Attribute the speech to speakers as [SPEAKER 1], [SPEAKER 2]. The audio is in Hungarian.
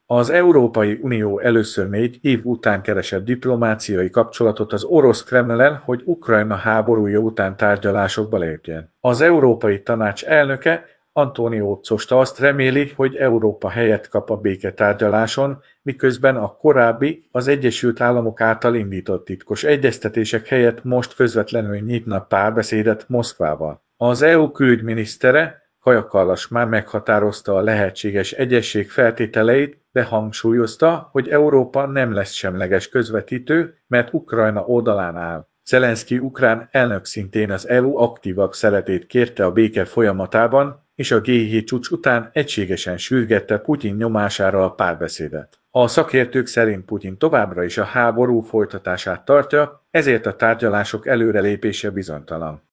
[SPEAKER 1] Az Európai Unió először 4 év után keresett diplomáciai kapcsolatot az orosz Kremllel, hogy Ukrajna háborúja után tárgyalásokba lépjen. Az Európai Tanács elnöke Antonio Costa azt reméli, hogy Európa helyet kap a béketárgyaláson, miközben a korábbi, az Egyesült Államok által indított titkos egyeztetések helyett most közvetlenül nyitna párbeszédet Moszkvával. Az EU külügyminisztere Kaja Kallas már meghatározta a lehetséges egyezség feltételeit, de hangsúlyozta, hogy Európa nem lesz semleges közvetítő, mert Ukrajna oldalán áll. Zelenszky ukrán elnök szintén az EU aktívabb szerepét kérte a béke folyamatában, és a G7 csúcs után egységesen sürgette Putyin nyomására a párbeszédet. A szakértők szerint Putyin továbbra is a háború folytatását tartja, ezért a tárgyalások előrelépése bizonytalan.